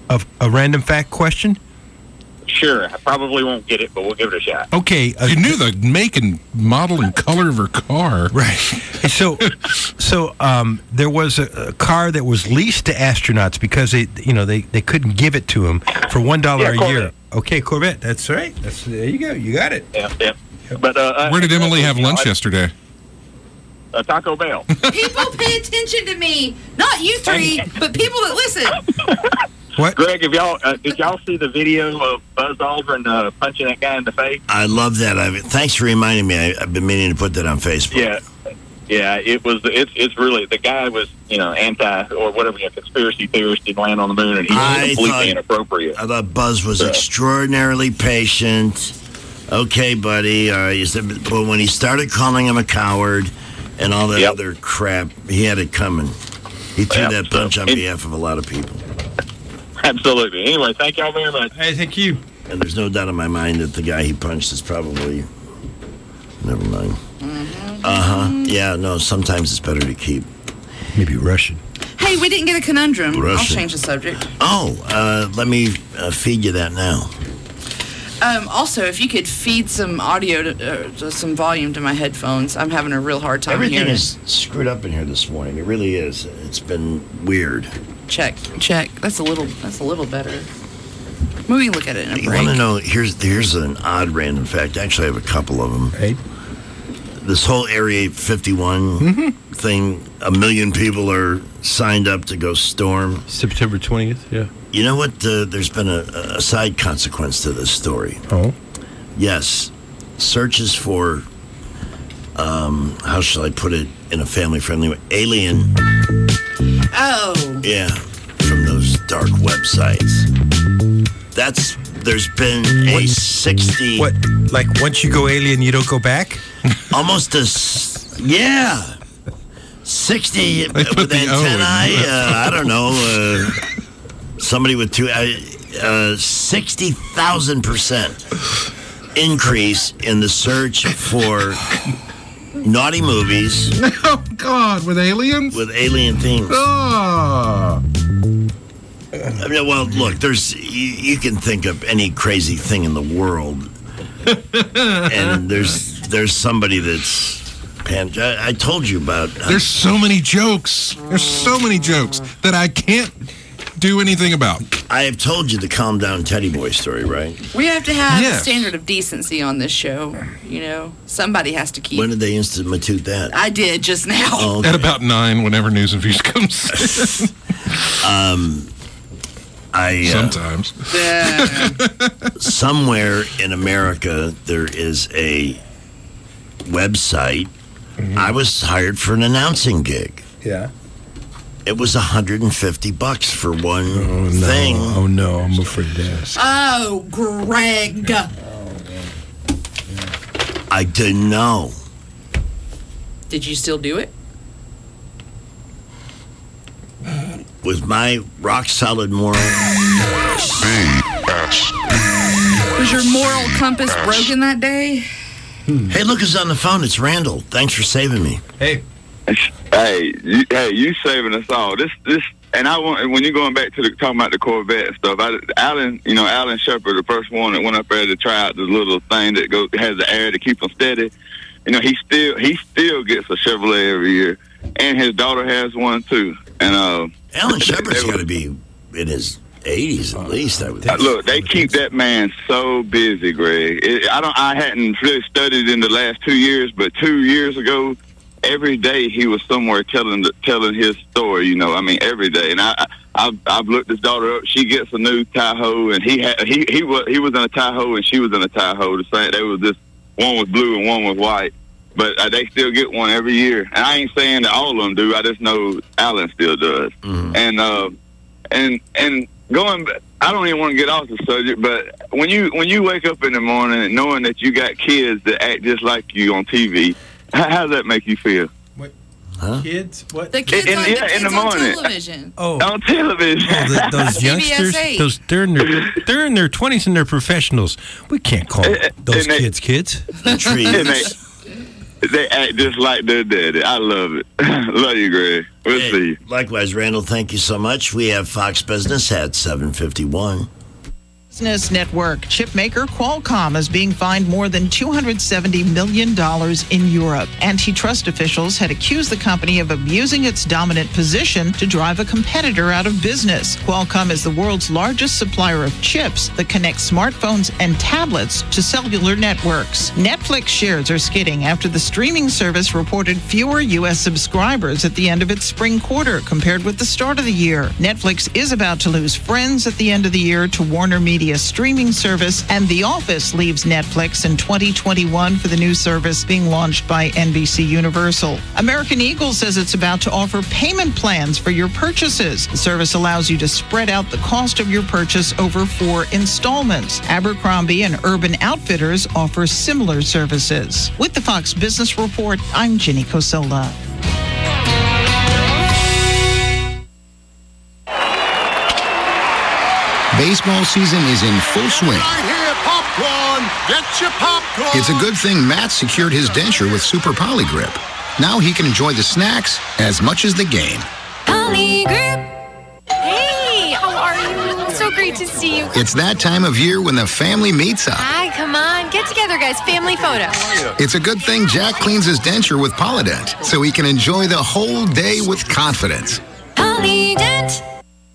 of a random fact question? Sure. I probably won't get it, but we'll give it a shot. Okay. Uh, you knew the make and model and color of her car. Right. So, so um, there was a, a car that was leased to astronauts because they, you know, they, they couldn't give it to them for one dollar Yeah, a year. Corvette. Okay, Corvette. That's right. That's there you go. You got it. Yeah, yeah. But uh, Where did uh, Emily have you know, lunch I- yesterday? Uh, Taco Bell. People pay attention to me. Not you three, but people that listen. What? Greg, have y'all uh, did y'all see the video of Buzz Aldrin uh, punching that guy in the face? I love that. I thanks for reminding me. I, I've been meaning to put that on Facebook. Yeah, yeah. It was. It's. It's really the guy was. You know, anti or whatever. A conspiracy theorist didn't land on the moon, and he was I completely thought- inappropriate. I thought Buzz was Yeah. extraordinarily patient. Okay, buddy. Uh, he said, but when he started calling him a coward and all that Yep. other crap, he had it coming. He threw Yep. that punch on It- behalf of a lot of people. Absolutely. Anyway, thank y'all very much. Hey, thank you. And there's no doubt in my mind that the guy he punched is probably. Never mind. Uh huh. Yeah, no, sometimes it's better to keep. Maybe Russian. Hey, we didn't get a conundrum. I'll Russian. change the subject. Oh, uh, let me uh, feed you that now. Um, also, if you could feed some audio, to, uh, to some volume to my headphones, I'm having a real hard time Everything hearing. is screwed up in here this morning. It really is. It's been weird. Check, check. That's a little. That's a little better. We can look at it in a You break. want to know? Here's here's an odd random fact. Actually, I have a couple of them. Hey. This whole Area fifty-one Mm-hmm. thing, a million people are signed up to go storm. September twentieth, yeah. You know what? Uh, there's been a, a side consequence to this story. Oh? Yes. Searches for, um, how shall I put it in a family-friendly way? Alien. Oh. Yeah, from those dark websites. That's, there's been a sixty... What? Like once you go alien, you don't go back? Almost a, s- yeah. sixty They put with the O in. antennae, uh, I don't know, uh, somebody with two, uh, uh, sixty thousand percent increase in the search for naughty movies Oh, God, with aliens? with alien themes. Oh. I mean, well, look, there's, you, you can think of any crazy thing in the world, and there's, there's somebody that's, pan- I, I told you about. There's so many jokes. There's so many jokes that I can't do anything about. I have told you the Calm Down Teddy Boy story, right? We have to have Yes. a standard of decency on this show. You know, somebody has to keep. When did they institute that? I did just now. Oh, okay. At about nine, whenever News and Views comes. Um, I uh, Sometimes. Yeah. somewhere in America there is a website. I was hired for an announcing gig. Yeah. It was one hundred fifty bucks for one Oh, no. thing. Oh, no. I'm afraid to ask. Oh, Greg. I didn't know. Did you still do it? With my rock solid moral, Was your moral compass broken that day? hey, look who's on the phone. It's Randall. Thanks for saving me. Hey. Hey, you, hey, you saving us all. This, this, and I want when you're going back to the talking about the Corvette and stuff. I, Alan, you know, Alan Shepard, the first one that went up there to try out this little thing that goes has the air to keep them steady. You know, he still he still gets a Chevrolet every year, and his daughter has one too. And uh, Alan Shepard's got to be in his eighties at least. I would Uh, think. look, they keep that man so busy, Greg. It, I don't. I hadn't really studied in the last two years, but two years ago, every day he was somewhere telling the, telling his story. You know, I mean, every day. And I, I I've, I've looked his daughter up. She gets a new Tahoe, and he had he he was he was in a Tahoe, and she was in a Tahoe. The same. They was just one was blue and one was white. But uh, they still get one every year. And I ain't saying that all of them do. I just know Alan still does. Mm-hmm. And uh, and and going, I don't even want to get off the subject. But when you when you wake up in the morning knowing that you got kids that act just like you on T V, how, how does that make you feel? Huh? Kids? What? The kids, In- on, yeah, the kids in the on morning. television. Oh. On television. Oh, the, those C B S youngsters, eight. those they're in their they're in their twenties and they're professionals. We can't call And- those and they- kids kids. The trees. and they They act just like their daddy. I love it. Love you, Greg. We'll Hey, see you. Likewise, Randall, thank you so much. We have Fox Business at seven fifty-one. Business Network chip maker Qualcomm is being fined more than two hundred seventy million dollars in Europe. Antitrust officials had accused the company of abusing its dominant position to drive a competitor out of business. Qualcomm is the world's largest supplier of chips that connect smartphones and tablets to cellular networks. Netflix shares are skidding after the streaming service reported fewer U S subscribers at the end of its spring quarter compared with the start of the year. Netflix is about to lose Friends at the end of the year to Warner Media streaming service, and The Office leaves Netflix in twenty twenty-one for the new service being launched by N B C Universal. American Eagle says it's about to offer payment plans for your purchases. The service allows you to spread out the cost of your purchase over four installments. Abercrombie and Urban Outfitters offer similar services. With the Fox Business Report, I'm Jenny Cosola. Baseball season is in full swing. Popcorn! Get your popcorn! It's a good thing Matt secured his denture with Super Poly Grip. Now he can enjoy the snacks as much as the game. Poly Grip! Hey, how are you? So great to see you. It's that time of year when the family meets up. Hi, come on. Get together, guys. Family photo. It's a good thing Jack cleans his denture with Polydent so he can enjoy the whole day with confidence. Polydent!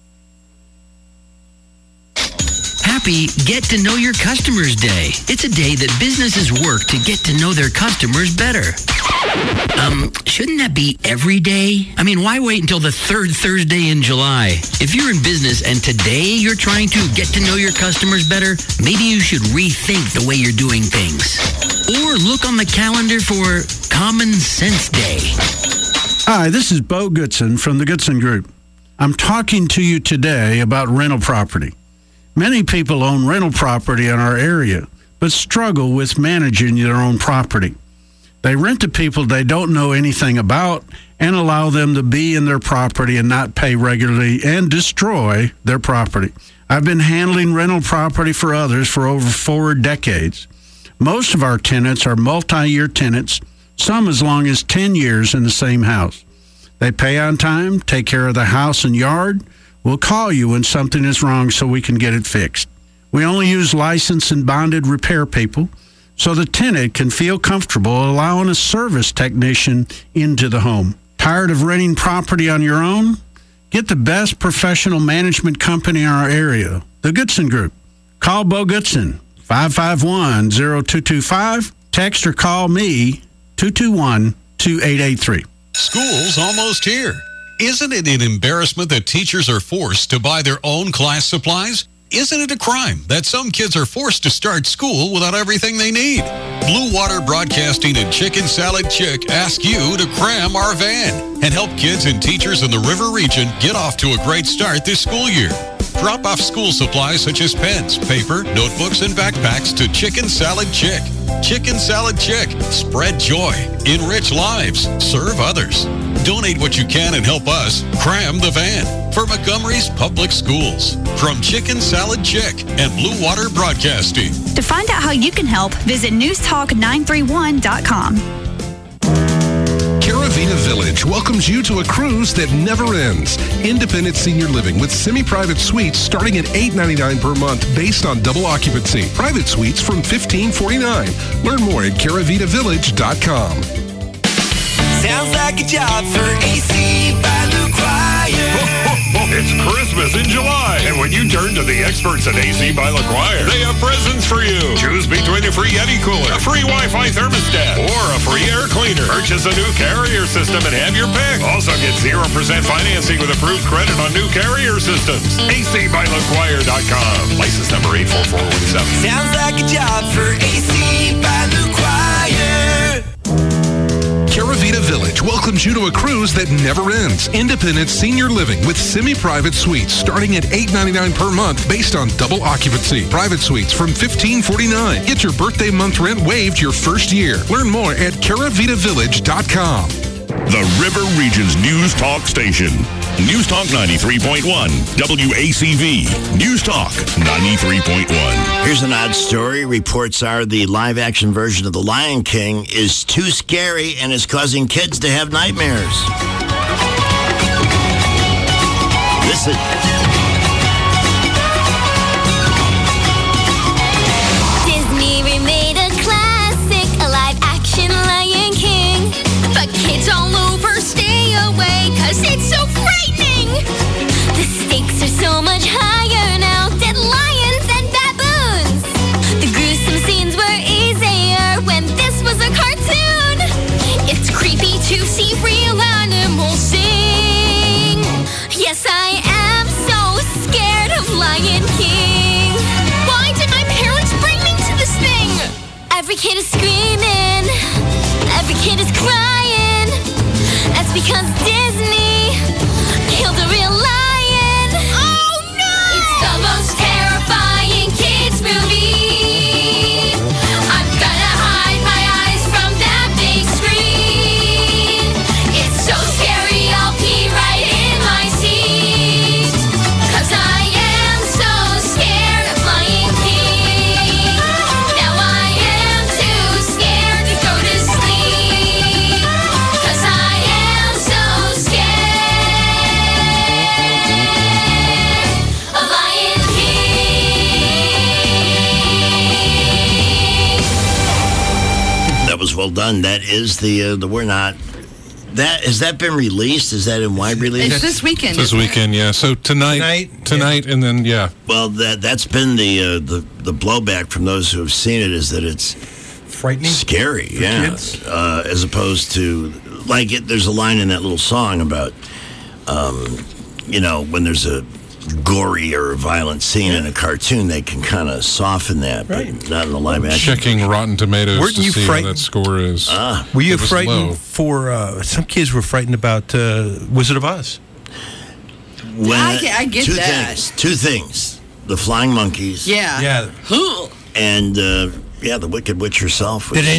Happy Get to Know Your Customers Day. It's a day that businesses work to get to know their customers better. Um, shouldn't that be every day? I mean, why wait until the third Thursday in July? If you're in business and today you're trying to get to know your customers better, maybe you should rethink the way you're doing things. Or look on the calendar for Common Sense Day. Hi, this is Bo Goodson from the Goodson Group. I'm talking to you today about rental property. Many people own rental property in our area, but struggle with managing their own property. They rent to people they don't know anything about and allow them to be in their property and not pay regularly and destroy their property. I've been handling rental property for others for over four decades. Most of our tenants are multi-year tenants, some as long as ten years in the same house. They pay on time, take care of the house and yard. We'll call you when something is wrong so we can get it fixed. We only use licensed and bonded repair people so the tenant can feel comfortable allowing a service technician into the home. Tired of renting property on your own? Get the best professional management company in our area, the Goodson Group. Call Bo Goodson, five five one, zero two two five. Text or call me, two two one, two eight eight three. School's almost here. Isn't it an embarrassment that teachers are forced to buy their own class supplies? Isn't it a crime that some kids are forced to start school without everything they need? Blue Water Broadcasting and Chicken Salad Chick ask you to cram our van and help kids and teachers in the River region get off to a great start this school year. Drop off school supplies such as pens, paper, notebooks, and backpacks to Chicken Salad Chick. Chicken Salad Chick. Spread joy. Enrich lives. Serve others. Donate what you can and help us cram the van for Montgomery's public schools. From Chicken Salad Chick and Blue Water Broadcasting. To find out how you can help, visit news talk nine three one dot com. Caravita Village welcomes you to a cruise that never ends. Independent senior living with semi-private suites starting at eight dollars and ninety-nine cents per month based on double occupancy. Private suites from fifteen dollars and forty-nine cents. Learn more at caravita village dot com. Sounds like a job for A C by LaCroix. It's Christmas in July, and when you turn to the experts at A C by LaCroix, they have presents for you. Choose between a free Yeti cooler, a free Wi-Fi thermostat, or a free air cleaner. Purchase a new carrier system and have your pick. Also get zero percent financing with approved credit on new carrier systems. A C by LaCroix dot com. License number eight four four one seven. Sounds like a job for A C by LaCroix. Caravita Village welcomes you to a cruise that never ends. Independent senior living with semi-private suites starting at eight dollars and ninety-nine cents per month based on double occupancy. Private suites from fifteen dollars and forty-nine cents. Get your birthday month rent waived your first year. Learn more at caravita village dot com. The River Region's News Talk Station, News Talk ninety-three point one, W A C V. News Talk ninety-three point one. Here's an odd story. Reports are the live-action version of The Lion King is too scary and is causing kids to have nightmares. Listen. Disney remade a classic, a live-action Lion King. But kids all over stay away, cause it's so frightening. The stakes are so much higher now, dead lions and baboons. The gruesome scenes were easier when this was a cartoon. It's creepy to see real animals sing. Yes, I am so scared of Lion King. Why did my parents bring me to this thing? Every kid is screaming, every kid is crying. That's because Disney killed a real lion. Oh no! It's the most terrifying kids movie. I'm gonna hide my eyes from that big screen. It's so scary, I'll pee right in my seat. Cause I am so scared of Lion King. Now I am too scared to go to sleep. Cause I am so scared of Lion King. That was well done. That is the uh, the We're Not. That has that been released? Is that in wide release? It's this weekend. This weekend, yeah. So tonight, tonight, tonight and then, yeah. Well, that that's been the uh, the the blowback from those who have seen it is that it's frightening, scary, for yeah. kids? Uh, as opposed to like it. There's a line in that little song about, um, you know, when there's a gory or violent scene in a cartoon, they can kind of soften that, but not in the live action. Checking Rotten Tomatoes Weren't to you see frightened? what that score is. Ah. Were you It was frightened low. for, uh, some kids were frightened about uh, Wizard of Oz? When- I get- I get two that. things. Two things: the flying monkeys. Yeah. Yeah. And uh, yeah, the Wicked Witch herself. was-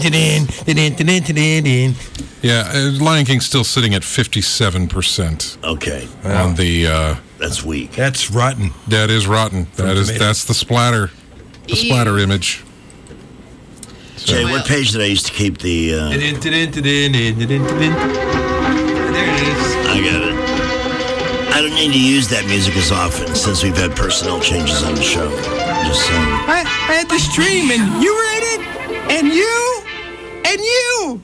Yeah, uh, Lion King's still sitting at fifty-seven percent. Okay. On the uh, that's weak. That's rotten. That is rotten. That is Tomatoes. that's the splatter, the splatter image. Jay, what page did I used to keep the? Uh, There it is. I got it. I don't need to use that music as often since we've had personnel changes on the show. Just saying. I, I had this dream, and you were in it, and you, and you.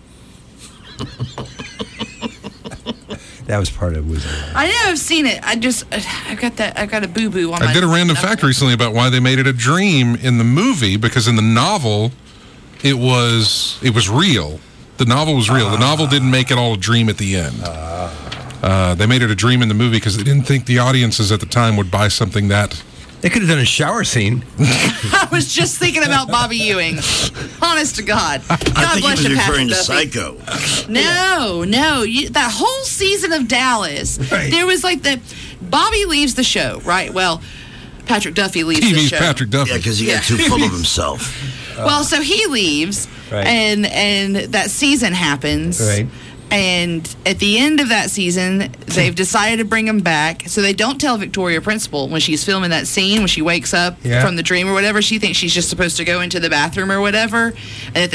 That was part of Wizard. I know I've seen it. I just I got that I got a boo boo on my I did a random fact recently about why they made it a dream in the movie, because in the novel, it was it was real. The novel was real. The novel didn't make it all a dream at the end. Uh, they made it a dream in the movie because they didn't think the audiences at the time would buy something that. They could have done a shower scene. I was just thinking about Bobby Ewing. Honest to God. God I think bless he was you, referring Patrick to Duffy. Psycho. No, no. You, that whole season of Dallas, Right. there was like the Bobby leaves the show, right? Well, Patrick Duffy leaves T the V's show. Patrick Duffy. Yeah, because he Yeah. got too full of himself. Well, so he leaves, Right. and and that season happens. Right. And at the end of that season, they've decided to bring him back. So they don't tell Victoria Principal when she's filming that scene, when she wakes up Yeah. from the dream or whatever. She thinks she's just supposed to go into the bathroom or whatever. And at the